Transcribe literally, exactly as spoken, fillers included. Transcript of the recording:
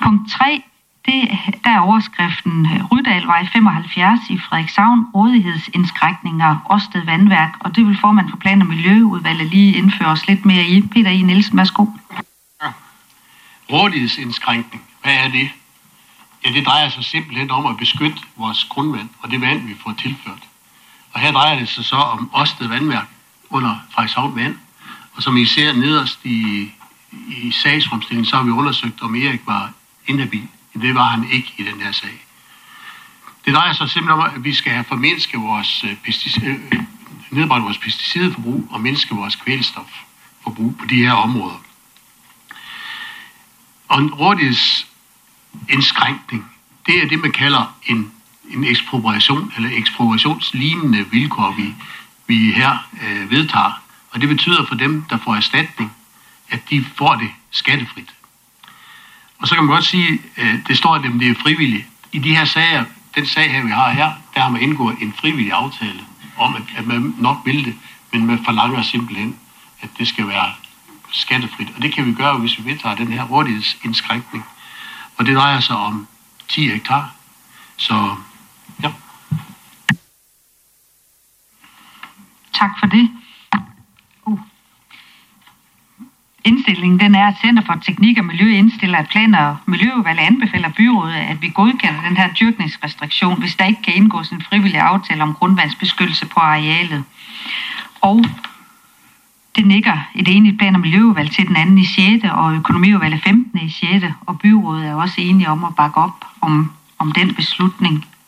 Punkt tre, det, der er overskriften Rydalvej femoghalvfjerds i Frederikshavn, rådighedsindskrænkninger, Årsted Vandværk, og det vil formand for Plan- og Miljøudvalget lige indføre os lidt mere i. Peter I. Nielsen, værsgo. Ja. Rådighedsindskrænkning, hvad er det? Ja, det drejer sig simpelthen om at beskytte vores grundvand og det vand, vi får tilført. Og her drejer det sig så om Årsted Vandværk under Frederikshavn Vand, og som I ser nederst i, i sagsfremstillingen, så har vi undersøgt, om Erik var inhabil. Det var han ikke i den her sag. Det drejer sig simpelthen om, at vi skal have formindsket vores pesticid, nedbrænde vores pesticidforbrug og mindske vores kvælstofforbrug på de her områder. Og en rådighedsindskrænkning, det er det, man kalder en, en ekspropriation eller ekspropriationslignende vilkår, vi, vi her øh, vedtager. Og det betyder for dem, der får erstatning, at de får det skattefrit. Og så kan man godt sige, at det står, at det er frivilligt. I de her sager, den sag her, vi har her, der har man indgået en frivillig aftale om, at, at man nok vil det, men man forlanger simpelthen, at det skal være skattefrit. Og det kan vi gøre, hvis vi vedtager den her rådighedsindskrænkning. Og det drejer sig om ti hektar. Så ja. Tak for det. Uh. Indstillingen den er, at Center for Teknik og Miljø indstiller, at Plan- og Miljøudvalget anbefaler byrådet, at vi godkender den her dyrkningsrestriktion, hvis der ikke kan indgås en frivillig aftale om grundvandsbeskyttelse på arealet. Og det nikker et enigt Plan- og Miljøudvalg til den anden i sjette og Økonomiudvalget femtende i sjette, og byrådet er også enige om at bakke op om, om den beslutning.